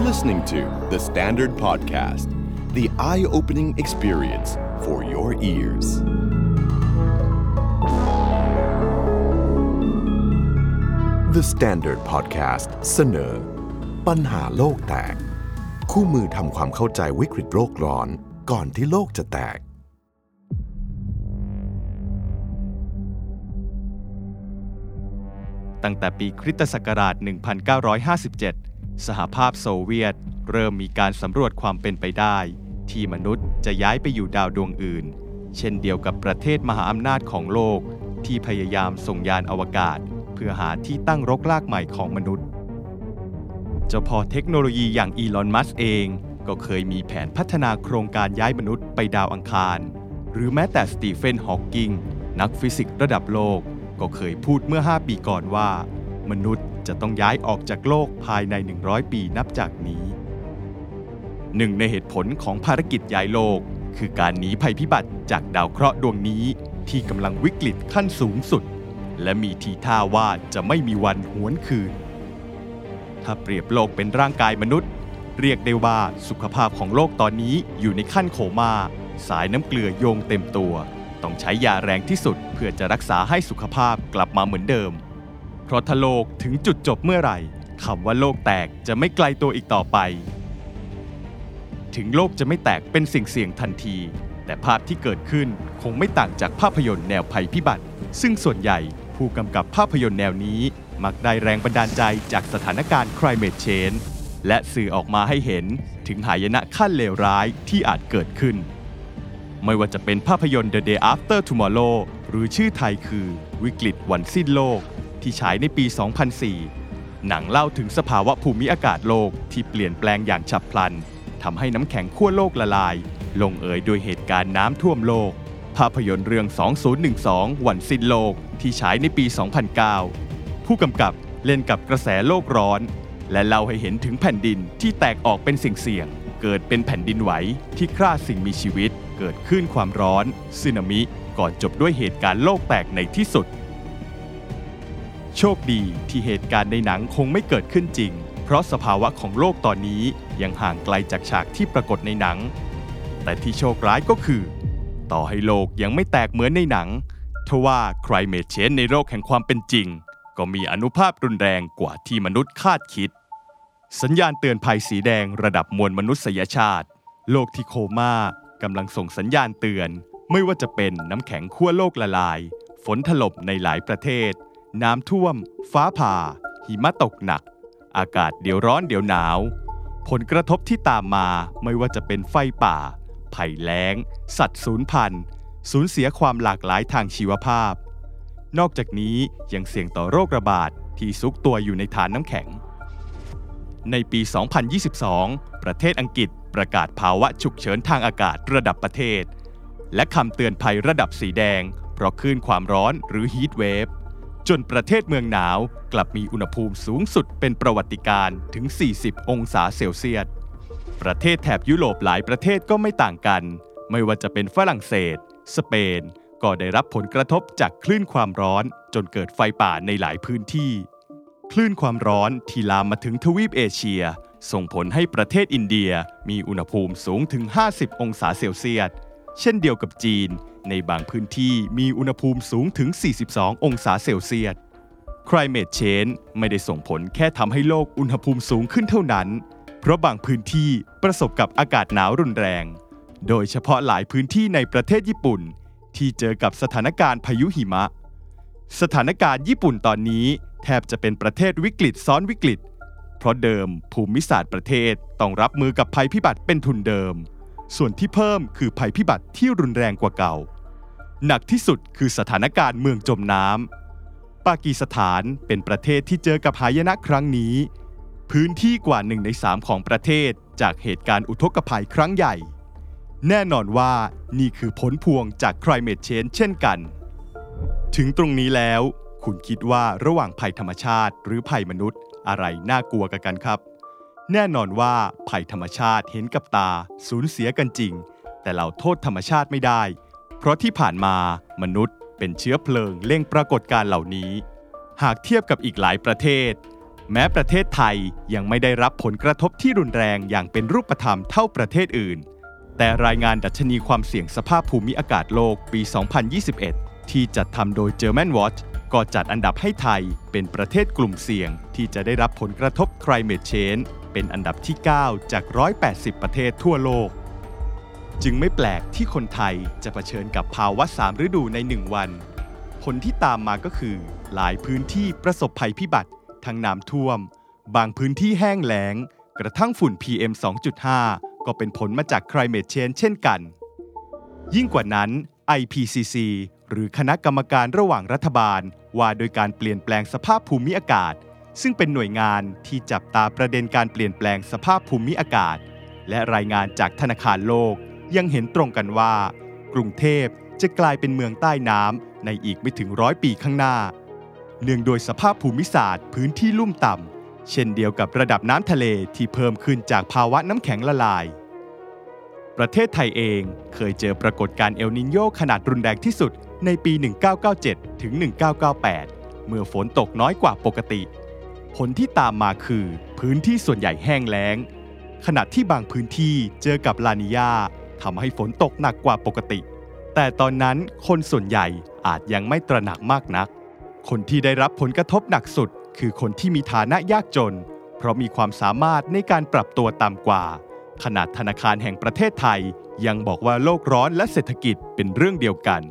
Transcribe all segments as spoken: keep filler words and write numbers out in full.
listening to The Standard Podcast, the eye-opening experience for your ears. The Standard Podcast เสนอปัญหาโลกแตกคู่มือทำความเข้าใจวิกฤตโลกร้อนก่อนที่โลกจะแตกตั้งแต่ปีคริสตศักราช หนึ่งพันเก้าร้อยห้าสิบเจ็ด สหภาพโซเวียตเริ่มมีการสำรวจความเป็นไปได้ที่มนุษย์จะย้ายไปอยู่ดาวดวงอื่นเช่นเดียวกับประเทศมหาอำนาจของโลกที่พยายามส่งยานอวกาศเพื่อหาที่ตั้งรกรากใหม่ของมนุษย์เจ้าพ่อเทคโนโลยีอย่างอีลอน มัสก์เองก็เคยมีแผนพัฒนาโครงการย้ายมนุษย์ไปดาวอังคารหรือแม้แต่สตีเฟน ฮอว์กิงนักฟิสิกส์ระดับโลกก็เคยพูดเมื่อห้าปีก่อนว่ามนุษย์จะต้องย้ายออกจากโลกภายในหนึ่งร้อยปีนับจากนี้หนึ่งในเหตุผลของภารกิจย้ายโลกคือการหนีภัยพิบัติจากดาวเคราะห์ดวงนี้ที่กำลังวิกฤตขั้นสูงสุดและมีทีท่าว่าจะไม่มีวันหวนคืนถ้าเปรียบโลกเป็นร่างกายมนุษย์เรียกได้ว่าสุขภาพของโลกตอนนี้อยู่ในขั้นโคม่าสายน้ำเกลือโยงเต็มตัวต้องใช้ยาแรงที่สุดเพื่อจะรักษาให้สุขภาพกลับมาเหมือนเดิมเพราะถ้าโลกถึงจุดจบเมื่อไหร่คำว่าโลกแตกจะไม่ไกลตัวอีกต่อไปถึงโลกจะไม่แตกเป็นสิ่งเสี่ยงทันทีแต่ภาพที่เกิดขึ้นคงไม่ต่างจากภาพยนตร์แนวภัยพิบัติซึ่งส่วนใหญ่ผู้กำกับภาพยนตร์แนวนี้มักได้แรงบันดาลใจจากสถานการณ์ Climate Change และสื่อออกมาให้เห็นถึงหายนะขั้นเลวร้ายที่อาจเกิดขึ้นไม่ว่าจะเป็นภาพยนตร์ The Day After Tomorrow หรือชื่อไทยคือวิกฤตวันสิ้นโลกที่ฉายในปี สองพันสี่ หนังเล่าถึงสภาวะภูมิอากาศโลกที่เปลี่ยนแปลงอย่างฉับพลันทำให้น้ำแข็งขั้วโลกละลายลงเอยโดยเหตุการณ์น้ำท่วมโลกภาพยนตร์เรื่อง สองพันสิบสอง วันสิ้นโลกที่ฉายในปี สองพันเก้า ผู้กำกับเล่นกับกระแสโลกร้อนและเล่าให้เห็นถึงแผ่นดินที่แตกออกเป็นสิ่งเสี่ยงเกิดเป็นแผ่นดินไหวที่ฆ่าสิ่งมีชีวิตเกิดคลื่นความร้อนสึนามิก่อนจบด้วยเหตุการณ์โลกแตกในที่สุดโชคดีที่เหตุการณ์ในหนังคงไม่เกิดขึ้นจริงเพราะสภาวะของโลกตอนนี้ยังห่างไกลจากฉากที่ปรากฏในหนังแต่ที่โชคร้ายก็คือต่อให้โลกยังไม่แตกเหมือนในหนังทว่า Climate Change ในโลกแห่งความเป็นจริงก็มีอานุภาพรุนแรงกว่าที่มนุษย์คาดคิดสัญญาณเตือนภัยสีแดงระดับมวลมนุษยชาติโลกที่โคม่ากำลังส่งสัญญาณเตือนไม่ว่าจะเป็นน้ำแข็งขั้วโลกละลายฝนถล่มในหลายประเทศน้ำท่วมฟ้าผ่าหิมะตกหนักอากาศเดี๋ยวร้อนเดี๋ยวหนาวผลกระทบที่ตามมาไม่ว่าจะเป็นไฟป่าภัยแล้งสัตว์สูญพันธุ์สูญเสียความหลากหลายทางชีวภาพนอกจากนี้ยังเสี่ยงต่อโรคระบาดที่ซุกตัวอยู่ในฐานน้ำแข็งในปี สองพันยี่สิบสอง ประเทศอังกฤษประกาศภาวะฉุกเฉินทางอากาศระดับประเทศและคำเตือนภัยระดับสีแดงเพราะคลื่นความร้อนหรือฮีทเวฟจนประเทศเมืองหนาวกลับมีอุณหภูมิสูงสุดเป็นประวัติการณ์ถึง สี่สิบ องศาเซลเซียสประเทศแถบยุโรปหลายประเทศก็ไม่ต่างกันไม่ว่าจะเป็นฝรั่งเศสสเปนก็ได้รับผลกระทบจากคลื่นความร้อนจนเกิดไฟป่าในหลายพื้นที่คลื่นความร้อนที่ลามมาถึงทวีปเอเชียส่งผลให้ประเทศอินเดียมีอุณหภูมิสูงถึง ห้าสิบ องศาเซลเซียสเช่นเดียวกับจีนในบางพื้นที่มีอุณหภูมิสูงถึง สี่สิบสอง องศาเซลเซียส Climate Change ไม่ได้ส่งผลแค่ทำให้โลกอุณหภูมิสูงขึ้นเท่านั้นเพราะบางพื้นที่ประสบกับอากาศหนาวรุนแรงโดยเฉพาะหลายพื้นที่ในประเทศญี่ปุ่นที่เจอกับสถานการณ์พายุหิมะสถานการณ์ญี่ปุ่นตอนนี้แทบจะเป็นประเทศวิกฤตซ้อนวิกฤตเพราะเดิมภูมิศาสตร์ประเทศต้องรับมือกับภัยพิบัติเป็นทุนเดิมส่วนที่เพิ่มคือภัยพิบัติที่รุนแรงกว่าเก่าหนักที่สุดคือสถานการณ์เมืองจมน้ำปากีสถานเป็นประเทศที่เจอกับหายนะครั้งนี้พื้นที่กว่าหนึ่งในสามของประเทศจากเหตุการณ์อุทกภัยครั้งใหญ่แน่นอนว่านี่คือผลพวงจาก Climate Change เช่นกันถึงตรงนี้แล้วคุณคิดว่าระหว่างภัยธรรมชาติหรือภัยมนุษย์อะไรน่ากลัวกันครับแน่นอนว่าภัยธรรมชาติเห็นกับตาสูญเสียกันจริงแต่เราโทษธรรมชาติไม่ได้เพราะที่ผ่านมามนุษย์เป็นเชื้อเพลิงเร่งปรากฏการณ์เหล่านี้หากเทียบกับอีกหลายประเทศแม้ประเทศไทยยังไม่ได้รับผลกระทบที่รุนแรงอย่างเป็นรูปธรรมเท่าประเทศอื่นแต่รายงานดัชนีความเสี่ยงสภาพภูมิอากาศโลกปี สองพันยี่สิบเอ็ด ที่จัดทำโดย German Watch ก็จัดอันดับให้ไทยเป็นประเทศกลุ่มเสี่ยงที่จะได้รับผลกระทบ Climate Change เป็นอันดับที่ เก้า จาก หนึ่งร้อยแปดสิบ ประเทศทั่วโลกจึงไม่แปลกที่คนไทยจะเผชิญกับภาวะสามฤดูในหนึ่งวันผลที่ตามมาก็คือหลายพื้นที่ประสบภัยพิบัติทั้งน้ำท่วมบางพื้นที่แห้งแล้งกระทั่งฝุ่น พี เอ็ม สองจุดห้า ก็เป็นผลมาจาก Climate Change เช่นกันยิ่งกว่านั้น ไอ พี ซี ซี หรือคณะกรรมการระหว่างรัฐบาลว่าโดยการเปลี่ยนแปลงสภาพภูมิอากาศซึ่งเป็นหน่วยงานที่จับตาประเด็นการเปลี่ยนแปลงสภาพภูมิอากาศและรายงานจากธนาคารโลกยังเห็นตรงกันว่ากรุงเทพจะกลายเป็นเมืองใต้น้ำในอีกไม่ถึงร้อยปีข้างหน้าเนื่องโดยสภาพภูมิศาสตร์พื้นที่ลุ่มต่ำเช่นเดียวกับระดับน้ำทะเลที่เพิ่มขึ้นจากภาวะน้ำแข็งละลายประเทศไทยเองเคยเจอปรากฏการณ์เอลนิโญขนาดรุนแรงที่สุดในปี หนึ่งพันเก้าร้อยเก้าสิบเจ็ด ถึง หนึ่งพันเก้าร้อยเก้าสิบแปด เมื่อฝนตกน้อยกว่าปกติผลที่ตามมาคือพื้นที่ส่วนใหญ่แห้งแล้งขณะที่บางพื้นที่เจอกับลานีญาทำให้ฝนตกหนักกว่าปกติแต่ตอนนั้นคนส่วนใหญ่อาจยังไม่ตระหนักมากนักคนที่ได้รับผลกระทบหนักสุดคือคนที่มีฐานะยากจนเพราะมีความสามารถในการปรับตัวต่ำกว่าขนาดธนาคารแห่งประเทศไทยยังบอกว่าโลกร้อนและเศรษฐกิจเป็นเรื่องเดียวกัน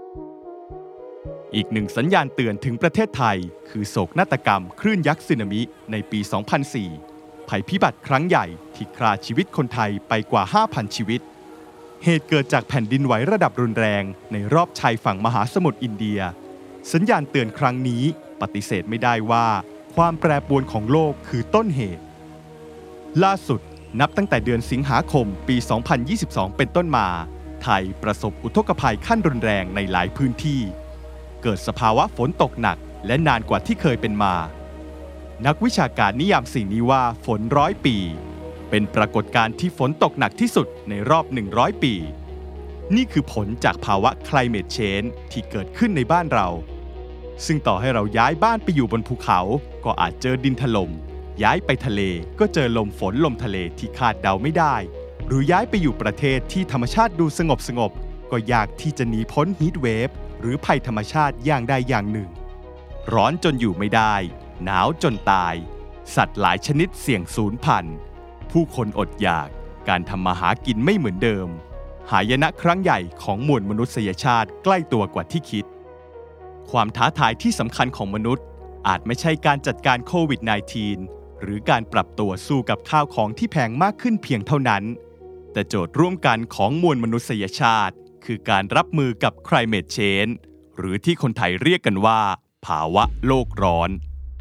อีกหนึ่งสัญญาณเตือนถึงประเทศไทยคือโศกนาฏกรรมคลื่นยักษ์สึนามิในปี สองพันสี่ ภัยพิบัติครั้งใหญ่ที่ฆ่าชีวิตคนไทยไปกว่า ห้าพัน ชีวิตเหตุเกิดจากแผ่นดินไหวระดับรุนแรงในรอบชายฝั่งมหาสมุทรอินเดียสัญญาณเตือนครั้งนี้ปฏิเสธไม่ได้ว่าความแปรปรวนของโลกคือต้นเหตุล่าสุดนับตั้งแต่เดือนสิงหาคมปี สองพันยี่สิบสอง เป็นต้นมาไทยประสบอุทกภัยขั้นรุนแรงในหลายพื้นที่เกิดสภาวะฝนตกหนักและนานกว่าที่เคยเป็นมานักวิชาการนิยามสิ่งนี้ว่าฝนร้อยปีเป็นปรากฏการณ์ที่ฝนตกหนักที่สุดในรอบหนึ่งร้อยปีนี่คือผลจากภาวะ Climate Change ที่เกิดขึ้นในบ้านเราซึ่งต่อให้เราย้ายบ้านไปอยู่บนภูเขาก็อาจเจอดินถล่มย้ายไปทะเลก็เจอลมฝนลมทะเลที่คาดเดาไม่ได้หรือย้ายไปอยู่ประเทศที่ธรรมชาติดูสงบสงบก็ยากที่จะหนีพ้นฮีทเวฟหรือภัยธรรมชาติอย่างใดอย่างหนึ่งร้อนจนอยู่ไม่ได้หนาวจนตายสัตว์หลายชนิดเสี่ยงสูญพันธุ์ผู้คนอดอยากการทำมาหากินไม่เหมือนเดิมหายนะครั้งใหญ่ของมวลมนุษยชาติใกล้ตัวกว่าที่คิดความท้าทายที่สำคัญของมนุษย์อาจไม่ใช่การจัดการโควิด สิบเก้า หรือการปรับตัวสู้กับข้าวของที่แพงมากขึ้นเพียงเท่านั้นแต่โจทย์ร่วมกันของมวลมนุษยชาติคือการรับมือกับ Climate Change หรือที่คนไทยเรียกกันว่าภาวะโลกร้อน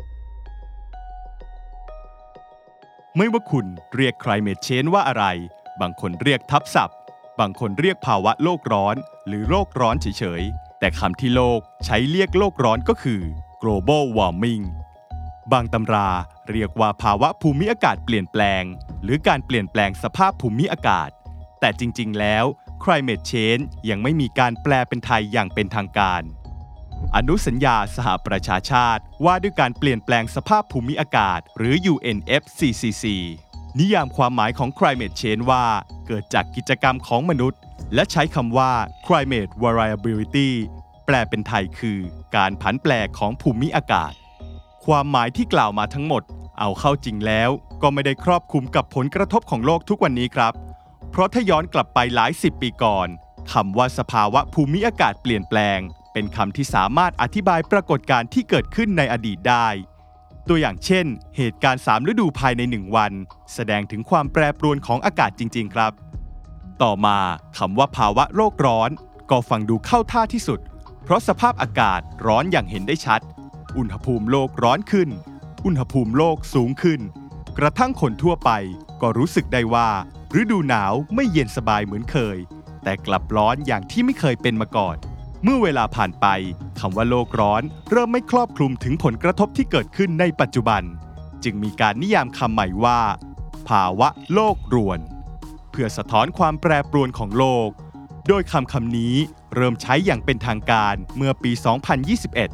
ไม่ว่าคุณเรียก Climate Change ว่าอะไรบางคนเรียกทับศัพท์บางคนเรียกภาวะโลกร้อนหรือโลกร้อนเฉยๆแต่คำที่โลกใช้เรียกโลกร้อนก็คือ global warming บางตำราเรียกว่าภาวะภูมิอากาศเปลี่ยนแปลงหรือการเปลี่ยนแปลงสภาพภูมิอากาศแต่จริงๆแล้ว Climate Change ยังไม่มีการแปลเป็นไทยอย่างเป็นทางการอนุสัญญาสหประชาชาติว่าด้วยการเปลี่ยนแปลงสภาพภูมิอากาศหรือ ยู เอ็น เอฟ ซี ซี ซี นิยามความหมายของ Climate Change ว่าเกิดจากกิจกรรมของมนุษย์และใช้คำว่า Climate Variability แปลเป็นไทยคือการผันแปรของภูมิอากาศความหมายที่กล่าวมาทั้งหมดเอาเข้าจริงแล้วก็ไม่ได้ครอบคลุมกับผลกระทบของโลกทุกวันนี้ครับเพราะถ้าย้อนกลับไปหลายสิบปีก่อนคำว่าสภาวะภูมิอากาศเปลี่ยนแปลงเป็นคำที่สามารถอธิบายปรากฏการณ์ที่เกิดขึ้นในอดีตได้ตัวอย่างเช่นเหตุการณ์สามฤดูภายในหนึ่งวันแสดงถึงความแปรปรวนของอากาศจริงๆครับต่อมาคำว่าภาวะโลกร้อนก็ฟังดูเข้าท่าที่สุดเพราะสภาพอากาศร้อนอย่างเห็นได้ชัดอุณหภูมิโลกร้อนขึ้นอุณหภูมิโลกสูงขึ้นกระทั่งคนทั่วไปก็รู้สึกได้ว่าฤดูหนาวไม่เย็นสบายเหมือนเคยแต่กลับร้อนอย่างที่ไม่เคยเป็นมาก่อนเมื่อเวลาผ่านไปคำว่าโลกร้อนเริ่มไม่ครอบคลุมถึงผลกระทบที่เกิดขึ้นในปัจจุบันจึงมีการนิยามคำใหม่ว่าภาวะโลกรวนเพื่อสะท้อนความแปรปรวนของโลกโดยคำคำนี้เริ่มใช้อย่างเป็นทางการเมื่อปี สองพันยี่สิบเอ็ด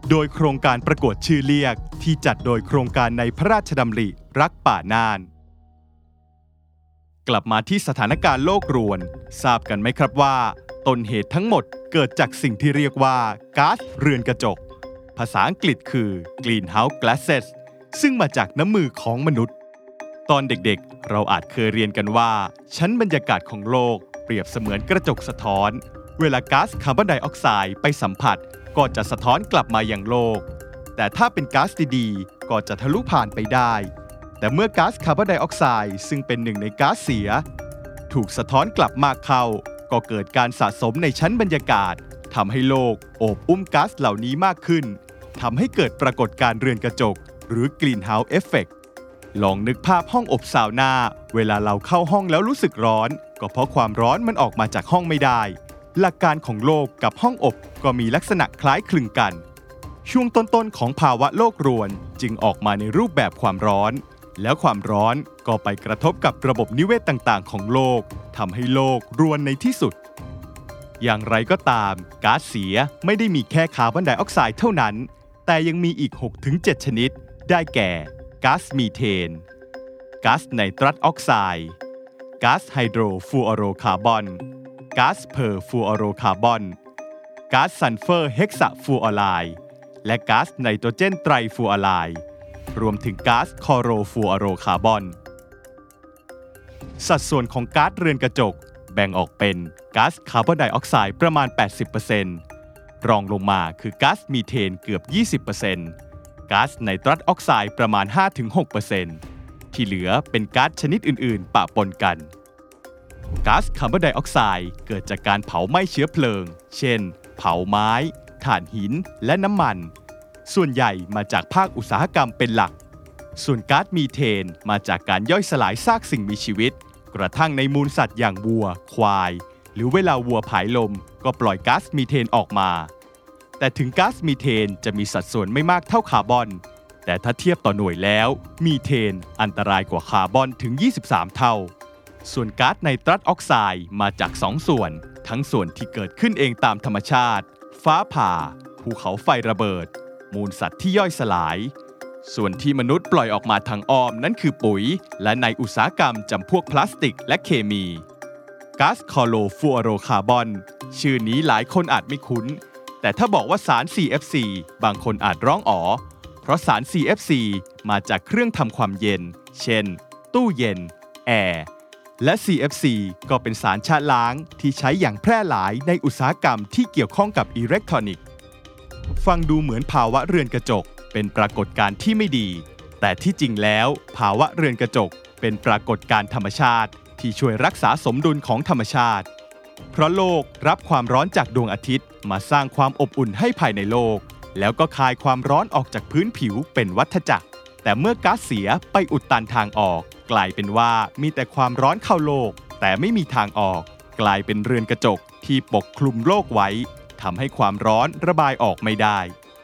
โดยโครงการประกวดชื่อเรียกที่จัดโดยโครงการในพระราชดำริรักป่าน่านกลับมาที่สถานการณ์โลกรวนทราบกันไหมครับว่าต้นเหตุทั้งหมดเกิดจากสิ่งที่เรียกว่าก๊าซเรือนกระจกภาษาอังกฤษคือ greenhouse gases ซึ่งมาจากน้ำมือของมนุษย์ตอนเด็กๆเราอาจเคยเรียนกันว่าชั้นบรรยากาศของโลกเปรียบเสมือนกระจกสะท้อนเวลาก๊าซคาร์บอนไดออกไซด์ไปสัมผัสก็จะสะท้อนกลับมายังโลกแต่ถ้าเป็นก๊าซดีๆก็จะทะลุผ่านไปได้แต่เมื่อก๊าซคาร์บอนไดออกไซด์ซึ่งเป็นหนึ่งในก๊าซเสียถูกสะท้อนกลับมากเข้าก็เกิดการสะสมในชั้นบรรยากาศทำให้โลกโอบอุ้มก๊าซเหล่านี้มากขึ้นทำให้เกิดปรากฏการณ์เรือนกระจกหรือ Greenhouse Effect ลองนึกภาพห้องอบซาวน่าเวลาเราเข้าห้องแล้วรู้สึกร้อนก็เพราะความร้อนมันออกมาจากห้องไม่ได้หลักการของโลกกับห้องอบก็มีลักษณะคล้ายคลึงกันช่วงต้นๆของภาวะโลกรวนจึงออกมาในรูปแบบความร้อนแล้วความร้อนก็ไปกระทบกับระบบนิเวศต่างๆของโลกทำให้โลกรวนในที่สุดอย่างไรก็ตามก๊าซเสียไม่ได้มีแค่คาร์บอนไดออกไซด์เท่านั้นแต่ยังมีอีก หกถึงเจ็ด ชนิดได้แก่ก๊าซมีเทนก๊าซไนตรัสออกไซด์ก๊าซไฮโดรฟลูออโรคาร์บอนก๊าซเพอร์ฟลูออโรคาร์บอนก๊าซซัลเฟอร์เฮกซาฟลูออไรด์และก๊าซไนโตรเจนไตรฟลูออไรด์รวมถึงก๊าซคลอโรฟลูออโรคาร์บอนสัดส่วนของก๊าซเรือนกระจกแบ่งออกเป็นก๊าซคาร์บอนไดออกไซด์ประมาณ แปดสิบเปอร์เซ็นต์ รองลงมาคือก๊าซมีเทนเกือบ ยี่สิบเปอร์เซ็นต์ ก๊าซไนตรัสออกไซด์ประมาณ ห้าถึงหกเปอร์เซ็นต์ ที่เหลือเป็นก๊าซชนิดอื่นๆปะปนกันก๊าซคาร์บอนไดออกไซด์เกิดจากการเผาไหม้เชื้อเพลิงเช่นเผาไม้ถ่านหินและน้ำมันส่วนใหญ่มาจากภาคอุตสาหกรรมเป็นหลักส่วนก๊าซมีเทนมาจากการย่อยสลายซากสิ่งมีชีวิตกระทั่งในมูลสัตว์อย่างวัวควายหรือเวลาวัวผายลมก็ปล่อยก๊าซมีเทนออกมาแต่ถึงก๊าซมีเทนจะมีสัดส่วนไม่มากเท่าคาร์บอนแต่ถ้าเทียบต่อหน่วยแล้วมีเทนอันตรายกว่าคาร์บอนถึงยี่สิบสามเท่าส่วนก๊าซไนตรัสออกไซด์มาจากสองส่วนทั้งส่วนที่เกิดขึ้นเองตามธรรมชาติฟ้าผ่าภูเขาไฟระเบิดมูลสัตว์ที่ย่อยสลายส่วนที่มนุษย์ปล่อยออกมาทางอ้อมนั่นคือปุ๋ยและในอุตสาหกรรมจำพวกพลาสติกและเคมีก๊าซคลอโรฟลูออโรคาร์บอนชื่อนี้หลายคนอาจไม่คุ้นแต่ถ้าบอกว่าสาร ซี เอฟ ซี บางคนอาจร้องอ๋อเพราะสาร ซี เอฟ ซี มาจากเครื่องทำความเย็นเช่นตู้เย็นแอร์และ ซี เอฟ ซี ก็เป็นสารชะล้างที่ใช้อย่างแพร่หลายในอุตสาหกรรมที่เกี่ยวข้องกับอิเล็กทรอนิกส์ฟังดูเหมือนภาวะเรือนกระจกเป็นปรากฏการณ์ที่ไม่ดีแต่ที่จริงแล้วภาวะเรือนกระจกเป็นปรากฏการณ์ธรรมชาติที่ช่วยรักษาสมดุลของธรรมชาติเพราะโลกรับความร้อนจากดวงอาทิตย์มาสร้างความอบอุ่นให้ภายในโลกแล้วก็คายความร้อนออกจากพื้นผิวเป็นวัฏจักรแต่เมื่อก๊าซเสียไปอุดตันทางออกกลายเป็นว่ามีแต่ความร้อนเข้าโลกแต่ไม่มีทางออกกลายเป็นเรือนกระจกที่ปกคลุมโลกไว้ทำให้ความร้อนระบายออกไม่ได้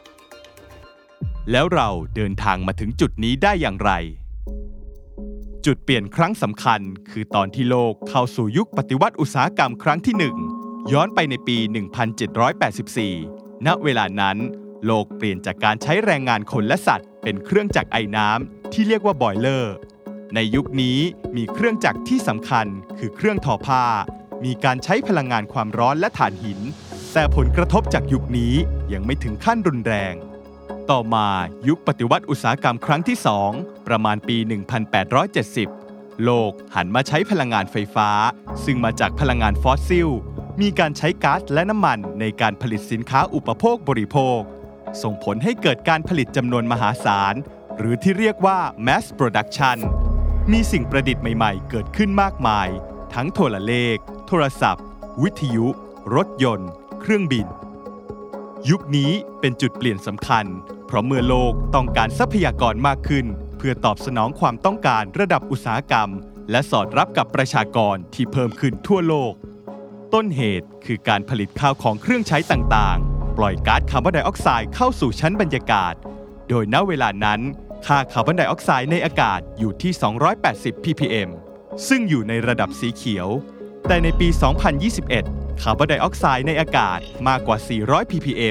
แล้วเราเดินทางมาถึงจุดนี้ได้อย่างไรจุดเปลี่ยนครั้งสำคัญคือตอนที่โลกเข้าสู่ยุคปฏิวัติอุตสาหกรรมครั้งที่หนึ่งย้อนไปในปี หนึ่งพันเจ็ดร้อยแปดสิบสี่ ณ เวลานั้นโลกเปลี่ยนจากการใช้แรงงานคนและสัตว์เป็นเครื่องจักรไอน้ำที่เรียกว่าบอยเลอร์ในยุคนี้มีเครื่องจักรที่สำคัญคือเครื่องทอผ้ามีการใช้พลังงานความร้อนและถ่านหินแต่ผลกระทบจากยุคนี้ยังไม่ถึงขั้นรุนแรงต่อมายุคปฏิวัติอุตสาหกรรมครั้งที่สองประมาณปี หนึ่งพันแปดร้อยเจ็ดสิบ โลกหันมาใช้พลังงานไฟฟ้าซึ่งมาจากพลังงานฟอสซิลมีการใช้ก๊าซและน้ำมันในการผลิตสินค้าอุปโภคบริโภคส่งผลให้เกิดการผลิตจำนวนมหาศาลหรือที่เรียกว่า mass production มีสิ่งประดิษฐ์ใหม่ๆเกิดขึ้นมากมายทั้งโทรเลขโทรศัพท์วิทยุรถยนต์เครื่องบินยุคนี้เป็นจุดเปลี่ยนสำคัญเพราะเมื่อโลกต้องการทรัพยากรมากขึ้นเพื่อตอบสนองความต้องการระดับอุตสาหกรรมและสอดรับกับประชากรที่เพิ่มขึ้นทั่วโลกต้นเหตุคือการผลิตข้าวของเครื่องใช้ต่างๆปล่อยก๊าซคาร์บอนไดออกไซด์เข้าสู่ชั้นบรรยากาศโดยณเวลานั้นค่าคาร์บอนไดออกไซด์ในอากาศอยู่ที่สองร้อยแปดสิบ พี พี เอ็ม ซึ่งอยู่ในระดับสีเขียวแต่ในปี สองพันยี่สิบเอ็ด คาร์บอนไดออกไซด์ในอากาศมากกว่า สี่ร้อย พี พี เอ็ม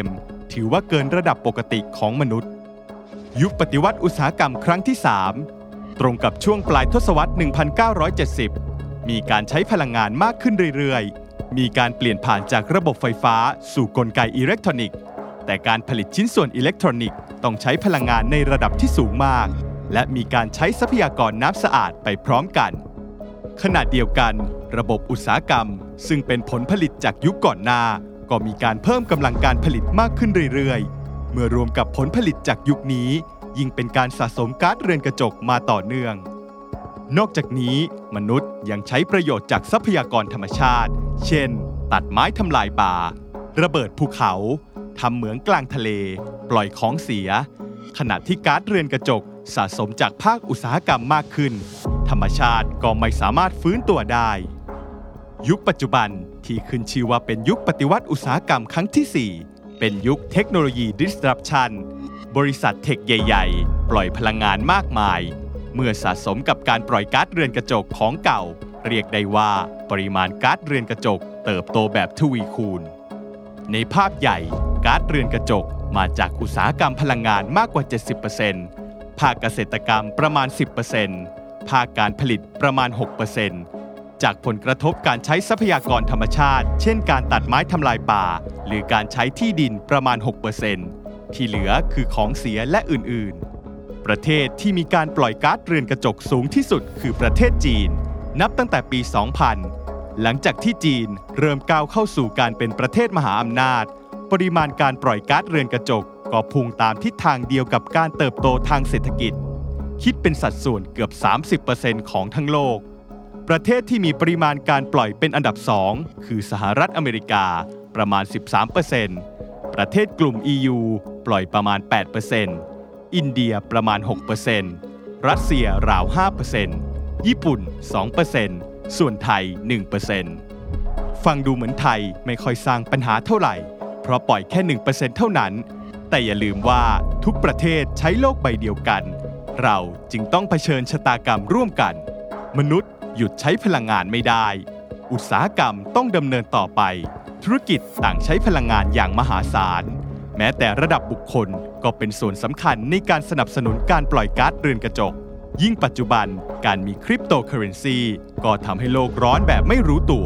ถือว่าเกินระดับปกติของมนุษย์ยุคปฏิวัติอุตสาหกรรมครั้งที่สามตรงกับช่วงปลายทศวรรษ หนึ่งพันเก้าร้อยเจ็ดสิบ มีการใช้พลังงานมากขึ้นเรื่อยๆมีการเปลี่ยนผ่านจากระบบไฟฟ้าสู่กลไกอิเล็กทรอนิกส์แต่การผลิตชิ้นส่วนอิเล็กทรอนิกส์ต้องใช้พลังงานในระดับที่สูงมากและมีการใช้ทรัพยากรน้ำสะอาดไปพร้อมกันขณะเดียวกันระบบอุตสาหกรรมซึ่งเป็นผลผลิตจากยุคก่อนหน้าก็มีการเพิ่มกำลังการผลิตมากขึ้นเรื่อยๆเมื่อรวมกับผลผลิตจากยุคนี้ยิ่งเป็นการสะสมก๊าซเรือนกระจกมาต่อเนื่องนอกจากนี้มนุษย์ยังใช้ประโยชน์จากทรัพยากรธรรมชาติเช่นตัดไม้ทำลายป่าระเบิดภูเขาทำเหมืองกลางทะเลปล่อยของเสียขณะที่ก๊าซเรือนกระจกสะสมจากภาคอุตสาหกรรมมากขึ้นธรรมชาติก็ไม่สามารถฟื้นตัวได้ยุคปัจจุบันที่ขึ้นชื่อว่าเป็นยุคปฏิวัติอุตสาหกรรมครั้งที่สี่เป็นยุคเทคโนโลยี disruption บริษัทเทคใหญ่ๆปล่อยพลังงานมากมายเมื่อสะสมกับการปล่อยก๊าซเรือนกระจกของเก่าเรียกได้ว่าปริมาณก๊าซเรือนกระจกเติบโตแบบทวีคูณในภาพใหญ่ก๊าซเรือนกระจกมาจากอุตสาหกรรมพลังงานมากกว่า เจ็ดสิบเปอร์เซ็นต์ ภาคเกษตรกรรมประมาณ สิบเปอร์เซ็นต์ ภาคการผลิตประมาณ หกเปอร์เซ็นต์ จากผลกระทบการใช้ทรัพยากรธรรมชาติเช่นการตัดไม้ทำลายป่าหรือการใช้ที่ดินประมาณ หกเปอร์เซ็นต์ ที่เหลือคือของเสียและอื่นๆประเทศที่มีการปล่อยก๊าซเรือนกระจกสูงที่สุดคือประเทศจีนนับตั้งแต่ปี สองพัน หลังจากที่จีนเริ่มก้าวเข้าสู่การเป็นประเทศมหาอำนาจปริมาณการปล่อยก๊าซเรือนกระจกก็พุ่งตามทิศทางเดียวกับการเติบโตทางเศรษฐกิจคิดเป็นสัดส่วนเกือบ สามสิบเปอร์เซ็นต์ ของทั้งโลกประเทศที่มีปริมาณการปล่อยเป็นอันดับสองคือสหรัฐอเมริกาประมาณ สิบสามเปอร์เซ็นต์ ประเทศกลุ่ม อี ยู ปล่อยประมาณ แปดเปอร์เซ็นต์ อินเดียประมาณ หกเปอร์เซ็นต์ รัสเซียราว ห้าเปอร์เซ็นต์ ญี่ปุ่น สองเปอร์เซ็นต์ ส่วนไทย หนึ่งเปอร์เซ็นต์ ฟังดูเหมือนไทยไม่ค่อยสร้างปัญหาเท่าไหร่เพราะปล่อยแค่ หนึ่งเปอร์เซ็นต์ เท่านั้นแต่อย่าลืมว่าทุกประเทศใช้โลกใบเดียวกันเราจึงต้องเผชิญชะตากรรมร่วมกันมนุษย์หยุดใช้พลังงานไม่ได้อุตสาหกรรมต้องดำเนินต่อไปธุรกิจต่างใช้พลังงานอย่างมหาศาลแม้แต่ระดับบุคคลก็เป็นส่วนสำคัญในการสนับสนุนการปล่อยก๊าซเรือนกระจกยิ่งปัจจุบันการมีคริปโตเคอเรนซีก็ทำให้โลกร้อนแบบไม่รู้ตัว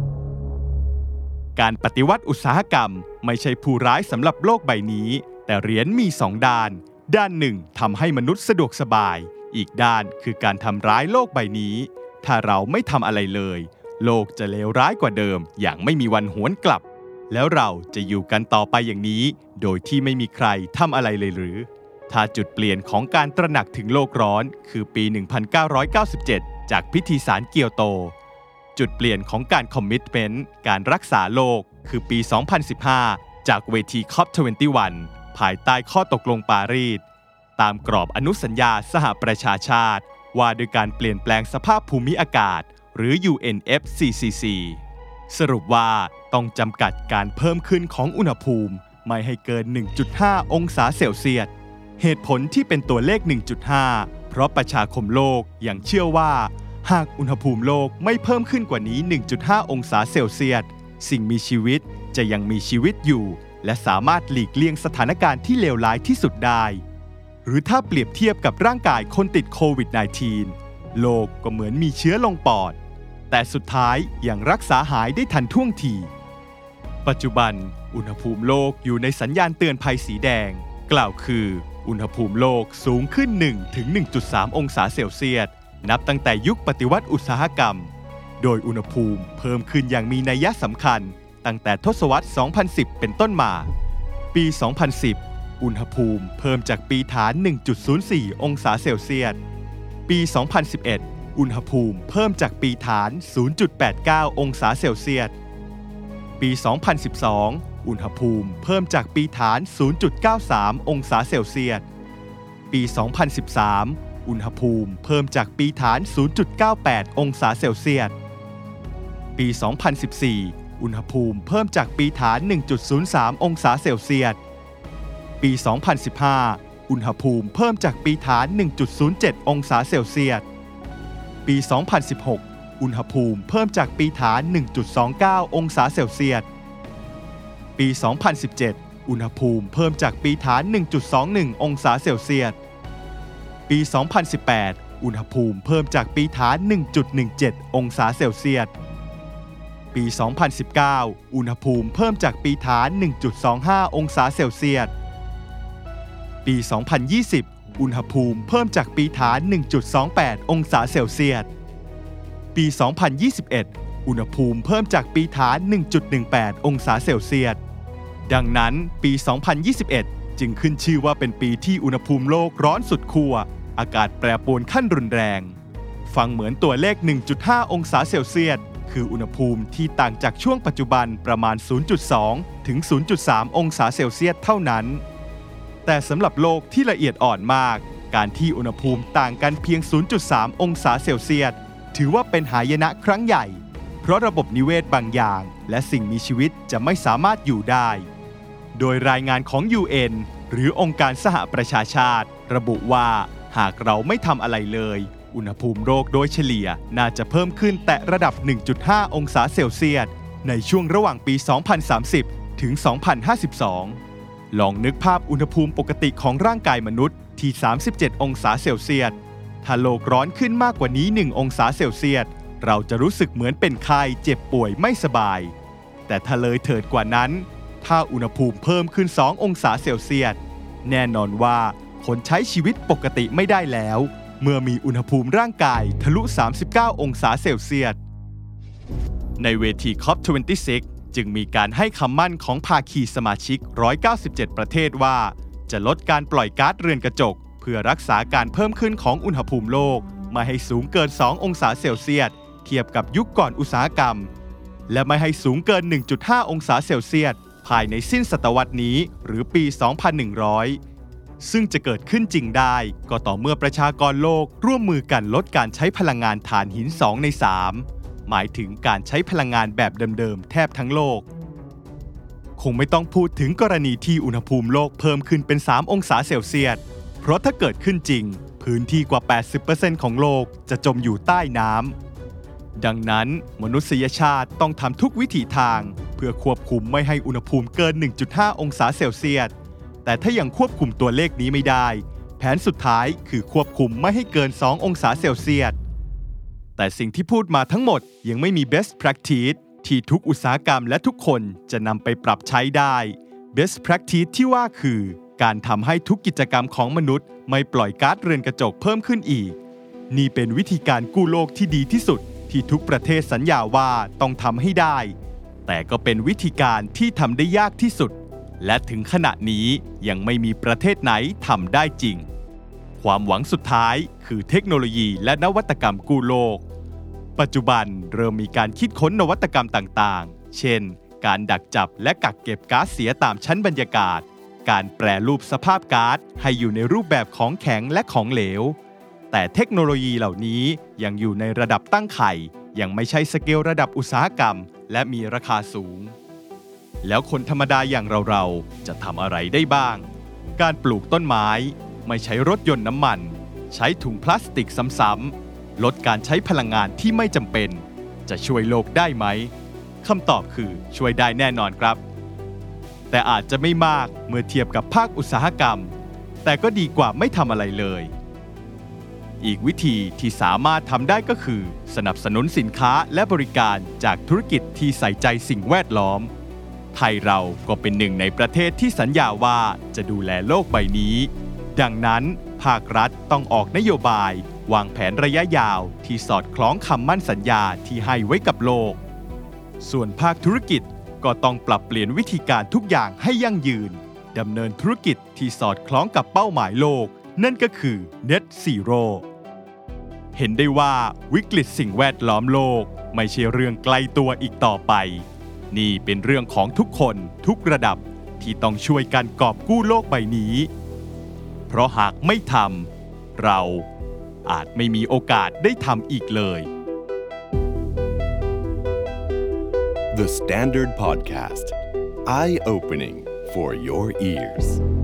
การปฏิวัติอุตสาหกรรมไม่ใช่ผู้ร้ายสำหรับโลกใบนี้แต่เหรียญมีสองด้านด้านหนึ่งทำให้มนุษย์สะดวกสบายอีกด้านคือการทำร้ายโลกใบนี้ถ้าเราไม่ทำอะไรเลยโลกจะเลวร้ายกว่าเดิมอย่างไม่มีวันหวนกลับแล้วเราจะอยู่กันต่อไปอย่างนี้โดยที่ไม่มีใครทำอะไรเลยหรือถ้าจุดเปลี่ยนของการตระหนักถึงโลกร้อนคือปี หนึ่งพันเก้าร้อยเก้าสิบเจ็ด จากพิธีสารเกียวโตจุดเปลี่ยนของการคอมมิตเมนต์การรักษาโลกคือปี สองพันสิบห้า จากเวที ซี โอ พี ยี่สิบเอ็ด ภายใต้ข้อตกลงปารีสตามกรอบอนุสัญญาสหประชาชาติว่าด้วยการเปลี่ยนแปลงสภาพภูมิอากาศหรือ ยู เอ็น เอฟ ซี ซี ซี สรุปว่าต้องจำกัดการเพิ่มขึ้นของอุณหภูมิไม่ให้เกิน หนึ่งจุดห้า องศาเซลเซียสเหตุผลที่เป็นตัวเลข หนึ่งจุดห้า เพราะประชาคมโลกยังเชื่อว่าหากอุณหภูมิโลกไม่เพิ่มขึ้นกว่านี้ หนึ่งจุดห้า องศาเซลเซียสสิ่งมีชีวิตจะยังมีชีวิตอยู่และสามารถหลีกเลี่ยงสถานการณ์ที่เลวร้ายที่สุดได้หรือถ้าเปรียบเทียบกับร่างกายคนติดโควิด สิบเก้า โลกก็เหมือนมีเชื้อลงปอดแต่สุดท้ายยังรักษาหายได้ทันท่วงทีปัจจุบันอุณหภูมิโลกอยู่ในสัญญาณเตือนภัยสีแดงกล่าวคืออุณหภูมิโลกสูงขึ้น หนึ่งถึงหนึ่งจุดสาม องศาเซลเซียสนับตั้งแต่ยุคปฏิวัติอุตสาหกรรมโดยอุณหภูมิเพิ่มขึ้นอย่างมีนัยสำคัญตั้งแต่ทศวรรษ สองพันสิบ เป็นต้นมาปี สองพันสิบ อุณหภูมิเพิ่มจากปีฐาน หนึ่งจุดศูนย์สี่ องศาเซลเซียสปี สองพันสิบเอ็ด อุณหภูมิเพิ่มจากปีฐาน ศูนย์จุดแปดเก้า องศาเซลเซียสปี สองพันสิบสอง อุณหภูมิเพิ่มจากปีฐาน ศูนย์จุดเก้าสาม องศาเซลเซียสปี สองพันสิบสาม อุณหภูมิเพิ่มจากปีฐาน ศูนย์จุดเก้าแปด องศาเซลเซียสปี สองพันสิบสี่ อุณหภูมิเพิ่มจากปีฐาน หนึ่งจุดศูนย์สาม องศาเซลเซียสปี สองพันสิบห้า อุณหภูมิเพิ่มจากปีฐาน หนึ่งจุดศูนย์เจ็ด องศาเซลเซียสปี สองพันสิบหก อุณหภูมิเพิ่มจากปีฐาน หนึ่งจุดสองเก้า องศาเซลเซียสปี สองพันสิบเจ็ดอุณหภูมิเพิ่มจากปีฐาน หนึ่งจุดสองหนึ่ง องศาเซลเซียสปี สองพันสิบแปด อุณหภูมิเพิ่มจากปีฐาน หนึ่งจุดหนึ่งเจ็ด องศาเซลเซียสปี สองพันสิบเก้า อุณหภูมิเพิ่มจากปีฐาน หนึ่งจุดสองห้า องศาเซลเซียสปี สองพันยี่สิบ อุณหภูมิเพิ่มจากปีฐาน หนึ่งจุดสองแปด องศาเซลเซียสปี สองพันยี่สิบเอ็ด อุณหภูมิเพิ่มจากปีฐาน หนึ่งจุดหนึ่งแปด องศาเซลเซียสดังนั้นปี สองพันยี่สิบเอ็ด จึงขึ้นชื่อว่าเป็นปีที่อุณหภูมิโลกร้อนสุดขั้วอากาศแปรปรวนขั้นรุนแรงฟังเหมือนตัวเลข หนึ่งจุดห้า องศาเซลเซียสคืออุณหภูมิที่ต่างจากช่วงปัจจุบันประมาณ ศูนย์จุดสอง ถึง ศูนย์จุดสาม องศาเซลเซียสเท่านั้นแต่สำหรับโลกที่ละเอียดอ่อนมากการที่อุณหภูมิต่างกันเพียง ศูนย์จุดสาม องศาเซลเซียสถือว่าเป็นหายนะครั้งใหญ่เพราะระบบนิเวศบางอย่างและสิ่งมีชีวิตจะไม่สามารถอยู่ได้โดยรายงานของ ยู เอ็น หรือองค์การสหประชาชาติระบุว่าหากเราไม่ทำอะไรเลยอุณหภูมิโลกโดยเฉลี่ยน่าจะเพิ่มขึ้นแตะระดับ หนึ่งจุดห้า องศาเซลเซียสในช่วงระหว่างปี สองพันสามสิบ ถึง สองพันห้าสิบสอง ลองนึกภาพอุณหภูมิปกติของร่างกายมนุษย์ที่ สามสิบเจ็ด องศาเซลเซียสถ้าโลกร้อนขึ้นมากกว่านี้ หนึ่ง องศาเซลเซียสเราจะรู้สึกเหมือนเป็นไข้เจ็บป่วยไม่สบายแต่ถ้าเลยเถิดกว่านั้นถ้าอุณหภูมิเพิ่มขึ้น สอง องศาเซลเซียสแน่นอนว่าคนใช้ชีวิตปกติไม่ได้แล้วเมื่อมีอุณหภูมิร่างกายทะลุ สามสิบเก้า องศาเซลเซียสในเวที ซี โอ พี ยี่สิบหก จึงมีการให้คำมั่นของภาคีสมาชิก หนึ่งร้อยเก้าสิบเจ็ด ประเทศว่าจะลดการปล่อยก๊าซเรือนกระจกเพื่อรักษาการเพิ่มขึ้นของอุณหภูมิโลกไม่ให้สูงเกิน สอง องศาเซลเซียสเทียบกับยุคก่อนอุตสาหกรรมและไม่ให้สูงเกิน หนึ่งจุดห้า องศาเซลเซียสภายในสิ้นศตวรรษนี้หรือปี สองพันหนึ่งร้อย ซึ่งจะเกิดขึ้นจริงได้ก็ต่อเมื่อประชากรโลกร่วมมือกันลดการใช้พลังงานถ่านหิน สอง ใน สาม หมายถึงการใช้พลังงานแบบเดิมๆแทบทั้งโลกคงไม่ต้องพูดถึงกรณีที่อุณหภูมิโลกเพิ่มขึ้นเป็น สาม องศาเซลเซียสเพราะถ้าเกิดขึ้นจริงพื้นที่กว่า แปดสิบเปอร์เซ็นต์ ของโลกจะจมอยู่ใต้น้ำดังนั้นมนุษยชาติต้องทำทุกวิถีทางเพื่อควบคุมไม่ให้อุณหภูมิเกิน หนึ่งจุดห้า องศาเซลเซียสแต่ถ้ายังควบคุมตัวเลขนี้ไม่ได้แผนสุดท้ายคือควบคุมไม่ให้เกิน สอง องศาเซลเซียสแต่สิ่งที่พูดมาทั้งหมดยังไม่มี best practice ที่ทุกอุตสาหกรรมและทุกคนจะนำไปปรับใช้ได้ best practice ที่ว่าคือการทำให้ทุกกิจกรรมของมนุษย์ไม่ปล่อยก๊าซเรือนกระจกเพิ่มขึ้นอีกนี่เป็นวิธีการกู้โลกที่ดีที่สุดที่ทุกประเทศสัญญาว่าต้องทำให้ได้แต่ก็เป็นวิธีการที่ทำได้ยากที่สุดและถึงขณะนี้ยังไม่มีประเทศไหนทำได้จริงความหวังสุดท้ายคือเทคโนโลยีและนวัตกรรมกู้โลกปัจจุบันเริ่มมีการคิดค้นนวัตกรรมต่างๆเช่นการดักจับและกักเก็บก๊าซเสียตามชั้นบรรยากาศการแปรรูปสภาพก๊าซให้อยู่ในรูปแบบของแข็งและของเหลวแต่เทคโนโลยีเหล่านี้ยังอยู่ในระดับตั้งไข่ยังไม่ใช่สเกลระดับอุตสาหกรรมและมีราคาสูงแล้วคนธรรมดาอย่างเราๆจะทำอะไรได้บ้างการปลูกต้นไม้ไม่ใช้รถยนต์น้ำมันใช้ถุงพลาสติกซ้ำๆลดการใช้พลังงานที่ไม่จำเป็นจะช่วยโลกได้ไหมคำตอบคือช่วยได้แน่นอนครับแต่อาจจะไม่มากเมื่อเทียบกับภาคอุตสาหกรรมแต่ก็ดีกว่าไม่ทำอะไรเลยอีกวิธีที่สามารถทำได้ก็คือสนับสนุนสินค้าและบริการจากธุรกิจที่ใส่ใจสิ่งแวดล้อมไทยเราก็เป็นหนึ่งในประเทศที่สัญญาว่าจะดูแลโลกใบนี้ดังนั้นภาครัฐต้องออกนโยบายวางแผนระยะยาวที่สอดคล้องคำมั่นสัญญาที่ให้ไว้กับโลกส่วนภาคธุรกิจก็ต้องปรับเปลี่ยนวิธีการทุกอย่างให้ยั่งยืนดำเนินธุรกิจที่สอดคล้องกับเป้าหมายโลกนั่นก็คือ Net Zero เห็นได้ว่าวิกฤตสิ่งแวดล้อมโลกไม่ใช่เรื่องไกลตัวอีกต่อไปนี่เป็นเรื่องของทุกคนทุกระดับที่ต้องช่วยกันกอบกู้โลกใบนี้เพราะหากไม่ทำเราอาจไม่มีโอกาสได้ทำอีกเลย The Standard Podcast Eye Opening for your ears